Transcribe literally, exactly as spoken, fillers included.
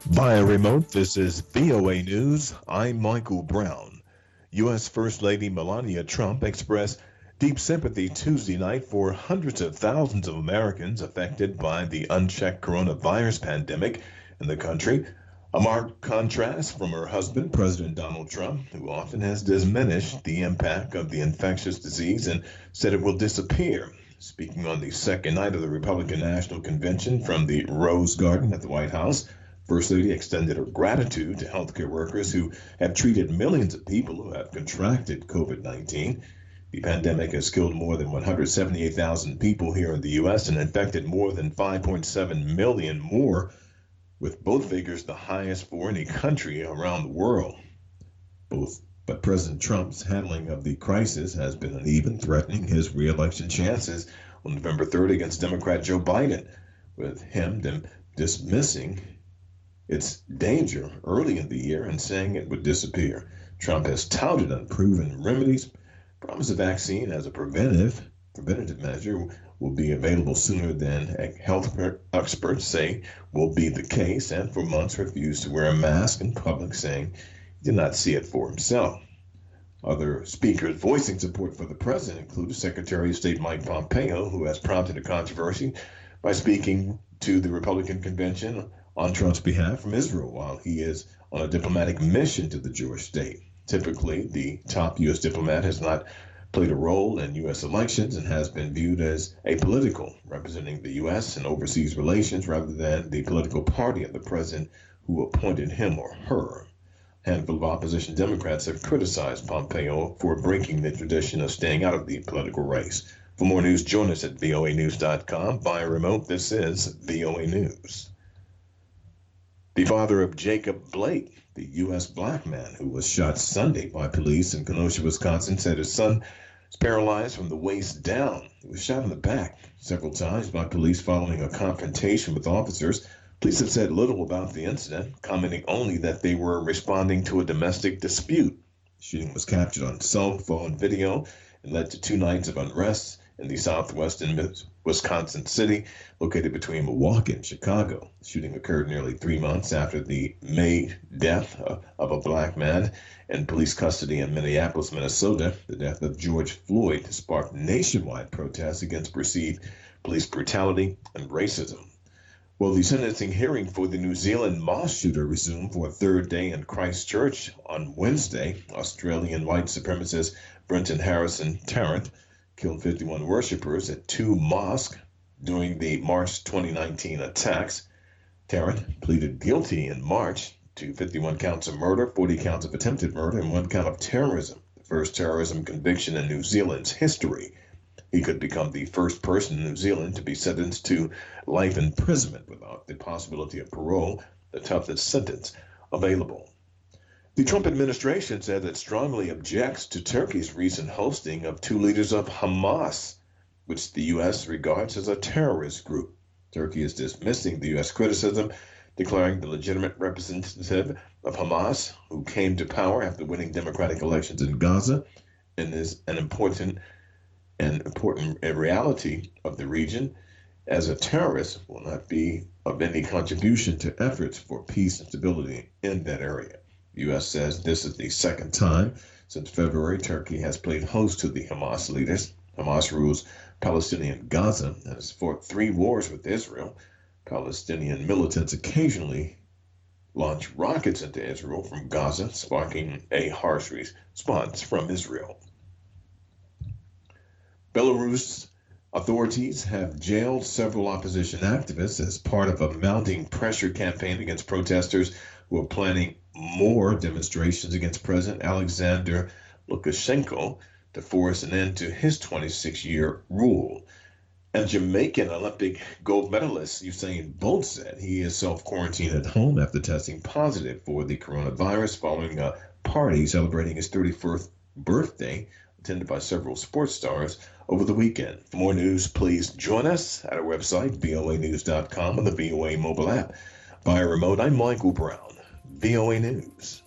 Via remote, this is V O A News. I'm Michael Brown. U S. First Lady Melania Trump expressed deep sympathy Tuesday night for hundreds of thousands of Americans affected by the unchecked coronavirus pandemic in the country, a marked contrast from her husband, President Donald Trump, who often has diminished the impact of the infectious disease and said it will disappear. Speaking on the second night of the Republican National Convention from the Rose Garden at the White House, First Lady extended her gratitude to healthcare workers who have treated millions of people who have contracted COVID nineteen. The pandemic has killed more than one hundred seventy-eight thousand people here in the U S and infected more than five point seven million more, with both figures the highest for any country around the world. Both, but President Trump's handling of the crisis has been uneven, threatening his re-election chances on November third against Democrat Joe Biden, with him dismissing its danger early in the year and saying it would disappear. Trump has touted unproven remedies, promised a vaccine as a preventive preventative measure will be available sooner than health experts say will be the case, and for months refused to wear a mask in public, saying he did not see it for himself. Other speakers voicing support for the president include Secretary of State Mike Pompeo, who has prompted a controversy by speaking to the Republican convention on Trump's behalf from Israel while he is on a diplomatic mission to the Jewish state. Typically, the top U S diplomat has not played a role in U S elections and has been viewed as apolitical, representing the U S in overseas relations rather than the political party of the president who appointed him or her. A handful of opposition Democrats have criticized Pompeo for breaking the tradition of staying out of the political race. For more news, join us at V O A news dot com. Via remote, this is V O A News. The father of Jacob Blake, the U S black man who was shot Sunday by police in Kenosha, Wisconsin, said his son is paralyzed from the waist down. He was shot in the back several times by police following a confrontation with officers. Police have said little about the incident, commenting only that they were responding to a domestic dispute. The shooting was captured on cell phone video and led to two nights of unrest in the southwestern Wisconsin city, located between Milwaukee and Chicago. The shooting occurred nearly three months after the May death of a black man in police custody in Minneapolis, Minnesota. The death of George Floyd sparked nationwide protests against perceived police brutality and racism. Well, the sentencing hearing for the New Zealand mosque shooter resumed for a third day in Christchurch on Wednesday. Australian white supremacist Brenton Harrison Tarrant killed fifty-one worshippers at two mosques during the March twenty nineteen attacks. Tarrant pleaded guilty in March to fifty-one counts of murder, forty counts of attempted murder, and one count of terrorism, the first terrorism conviction in New Zealand's history. He could become the first person in New Zealand to be sentenced to life imprisonment without the possibility of parole, the toughest sentence available. The Trump administration said it strongly objects to Turkey's recent hosting of two leaders of Hamas, which the U S regards as a terrorist group. Turkey is dismissing the U S criticism, declaring the legitimate representative of Hamas, who came to power after winning democratic elections in Gaza, and is an important and important reality of the region, as a terrorist will not be of any contribution to efforts for peace and stability in that area. The U S says this is the second time since February Turkey has played host to the Hamas leaders. Hamas rules Palestinian Gaza and has fought three wars with Israel. Palestinian militants occasionally launch rockets into Israel from Gaza, sparking a harsh response from Israel. Belarus authorities have jailed several opposition activists as part of a mounting pressure campaign against protesters who are planning more demonstrations against President Alexander Lukashenko to force an end to his twenty-six-year rule. And Jamaican Olympic gold medalist Usain Bolt said he is self-quarantined at home after testing positive for the coronavirus following a party celebrating his thirty-first birthday attended by several sports stars over the weekend. For more news, please join us at our website, V O A news dot com, and the V O A mobile app. Via remote, I'm Michael Brown, V O A News.